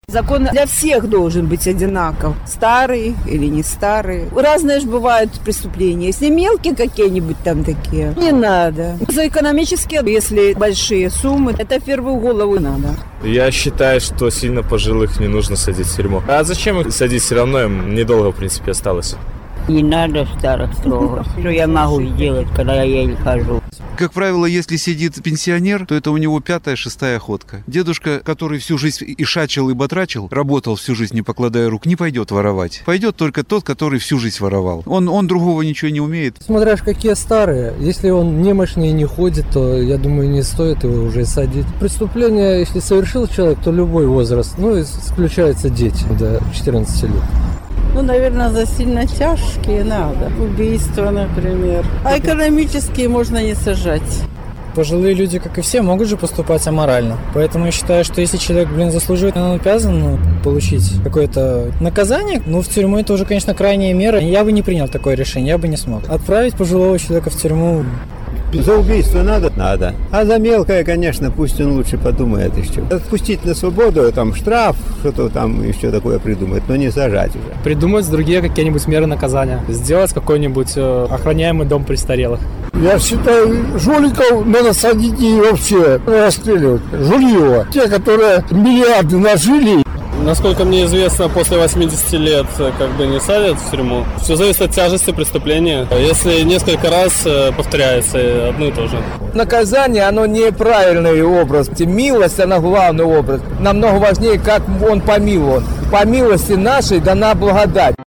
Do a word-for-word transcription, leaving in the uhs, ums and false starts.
Закон для всех должен быть одинаков. Старый или не старый. Разные же бывают преступления. Если мелкие какие-нибудь там такие, не надо. За экономические, если большие суммы, это в первую голову надо. Я считаю, что сильно пожилых не нужно садить в тюрьму. А зачем их садить? Все равно им недолго, в принципе, осталось. Не надо старых трогать. Что я могу сделать, когда я еле хожу? Как правило, если сидит пенсионер, то это у него пятая, шестая охотка. Дедушка, который всю жизнь и шачил, и батрачил, работал всю жизнь, не покладая рук, не пойдет воровать. Пойдет только тот, который всю жизнь воровал. Он, он другого ничего не умеет. Смотря какие старые. Если он немощный и не ходит, то, я думаю, не стоит его уже садить. Преступление, если совершил человек, то любой возраст. Ну, исключаются дети до четырнадцати лет. Ну, наверное, за сильно тяжкие надо. Убийство, например. А экономические можно не сажать. Пожилые люди, как и все, могут же поступать аморально. Поэтому я считаю, что если человек, блин, заслуживает, он обязан ну, получить какое-то наказание. Ну, в тюрьму это уже, конечно, крайняя мера. Я бы не принял такое решение, я бы не смог. Отправить пожилого человека в тюрьму... За убийство надо? Надо. А за мелкое, конечно, пусть он лучше подумает еще. Отпустить на свободу, там штраф, что-то там еще такое придумать, но не сажать уже. Придумать другие какие-нибудь меры наказания. Сделать какой-нибудь э, охраняемый дом престарелых. Я считаю, жуликов надо садить и вообще расстреливать. Жулье. Те, которые миллиарды нажили. Насколько мне известно, после восьмидесяти лет как бы не садят в тюрьму. Все зависит от тяжести преступления. Если несколько раз повторяется одно и то же. Наказание, оно неправильный образ. Милость, она главный образ. Намного важнее, как он помилован. По милости нашей дана благодать.